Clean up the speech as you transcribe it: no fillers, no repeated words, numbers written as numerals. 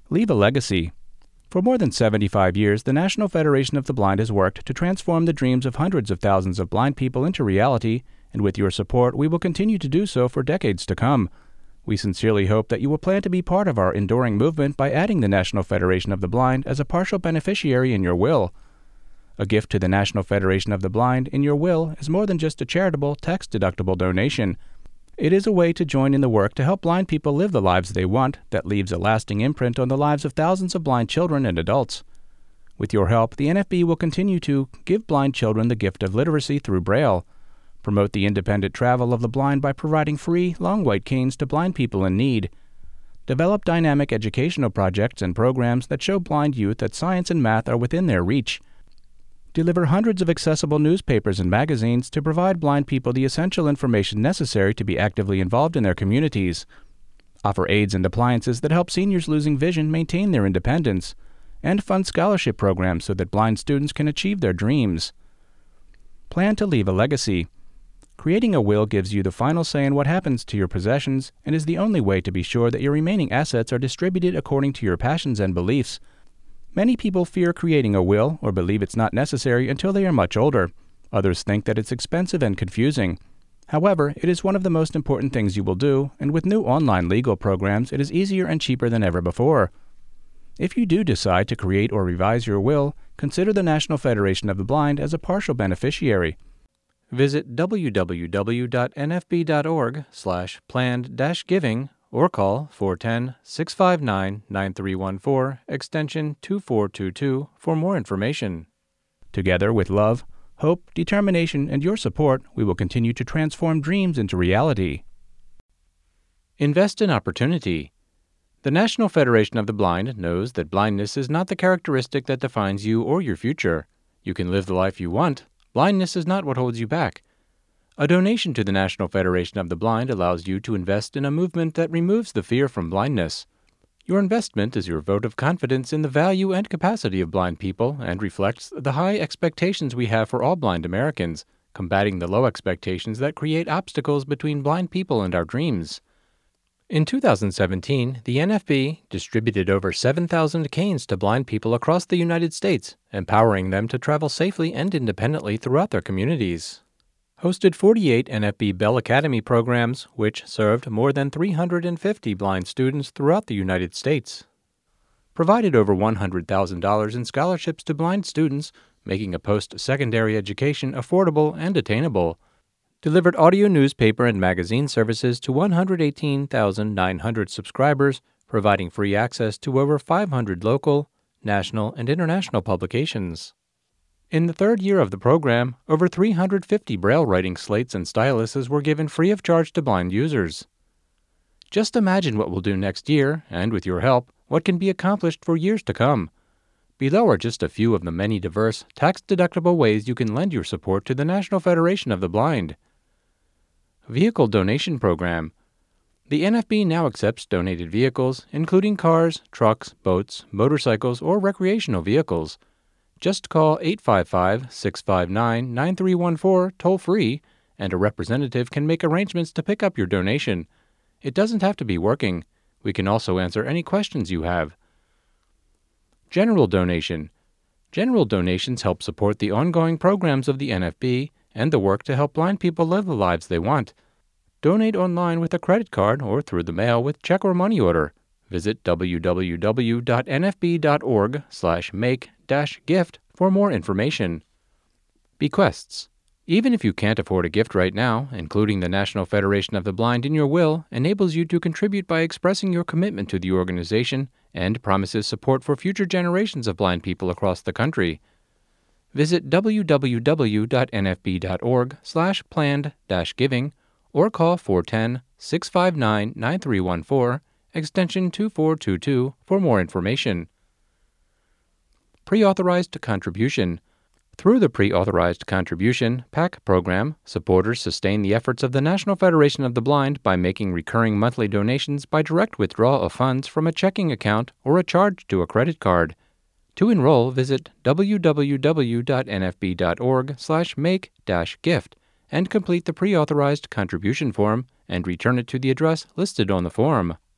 Leave a legacy. For more than 75 years, the National Federation of the Blind has worked to transform the dreams of hundreds of thousands of blind people into reality, and with your support, we will continue to do so for decades to come. We sincerely hope that you will plan to be part of our enduring movement by adding the National Federation of the Blind as a partial beneficiary in your will. A gift to the National Federation of the Blind in your will is more than just a charitable, tax-deductible donation. It is a way to join in the work to help blind people live the lives they want that leaves a lasting imprint on the lives of thousands of blind children and adults. With your help, the NFB will continue to give blind children the gift of literacy through Braille, promote the independent travel of the blind by providing free, long white canes to blind people in need, develop dynamic educational projects and programs that show blind youth that science and math are within their reach, deliver hundreds of accessible newspapers and magazines to provide blind people the essential information necessary to be actively involved in their communities, offer aids and appliances that help seniors losing vision maintain their independence, and fund scholarship programs so that blind students can achieve their dreams. Plan to leave a legacy. Creating a will gives you the final say in what happens to your possessions and is the only way to be sure that your remaining assets are distributed according to your passions and beliefs. Many people fear creating a will or believe it's not necessary until they are much older. Others think that it's expensive and confusing. However, it is one of the most important things you will do, and with new online legal programs, it is easier and cheaper than ever before. If you do decide to create or revise your will, consider the National Federation of the Blind as a partial beneficiary. Visit www.nfb.org/planned-giving or call 410-659-9314, extension 2422 for more information. Together with love, hope, determination, and your support, we will continue to transform dreams into reality. Invest in opportunity. The National Federation of the Blind knows that blindness is not the characteristic that defines you or your future. You can live the life you want. Blindness is not what holds you back. A donation to the National Federation of the Blind allows you to invest in a movement that removes the fear from blindness. Your investment is your vote of confidence in the value and capacity of blind people and reflects the high expectations we have for all blind Americans, combating the low expectations that create obstacles between blind people and our dreams. In 2017, the NFB distributed over 7,000 canes to blind people across the United States, empowering them to travel safely and independently throughout their communities. Hosted 48 NFB Bell Academy programs, which served more than 350 blind students throughout the United States. Provided over $100,000 in scholarships to blind students, making a post-secondary education affordable and attainable. Delivered audio newspaper and magazine services to 118,900 subscribers, providing free access to over 500 local, national, and international publications. In the third year of the program, over 350 Braille writing slates and styluses were given free of charge to blind users. Just imagine what we'll do next year, and with your help, what can be accomplished for years to come. Below are just a few of the many diverse, tax-deductible ways you can lend your support to the National Federation of the Blind. Vehicle Donation Program. The NFB now accepts donated vehicles, including cars, trucks, boats, motorcycles, or recreational vehicles. Just call 855-659-9314 toll-free, and a representative can make arrangements to pick up your donation. It doesn't have to be working. We can also answer any questions you have. General Donation. General donations help support the ongoing programs of the NFB and the work to help blind people live the lives they want. Donate online with a credit card or through the mail with check or money order. Visit www.nfb.org/make-gift for more information. Bequests. Even if you can't afford a gift right now, including the National Federation of the Blind in your will enables you to contribute by expressing your commitment to the organization and promises support for future generations of blind people across the country. Visit www.nfb.org/planned-giving or call 410-659-9314, extension 2422 for more information. Pre-authorized contribution. Through the Pre-Authorized Contribution PAC program, supporters sustain the efforts of the National Federation of the Blind by making recurring monthly donations by direct withdrawal of funds from a checking account or a charge to a credit card. To enroll, visit www.nfb.org/make-gift and complete the Pre-Authorized Contribution form and return it to the address listed on the form.